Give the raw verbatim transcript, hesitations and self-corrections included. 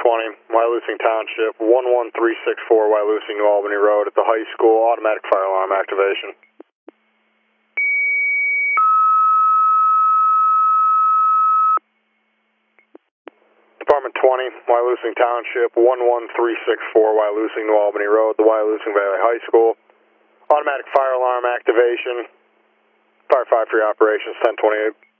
twenty, Wyalusing Township, one one three six four, Wyalusing New Albany Road at the high school, automatic fire alarm activation. Department twenty, Wyalusing Township, one one three six four, Wyalusing New Albany Road, the Wyalusing Valley High School, automatic fire alarm activation, Fire five three operations, ten twenty-eight.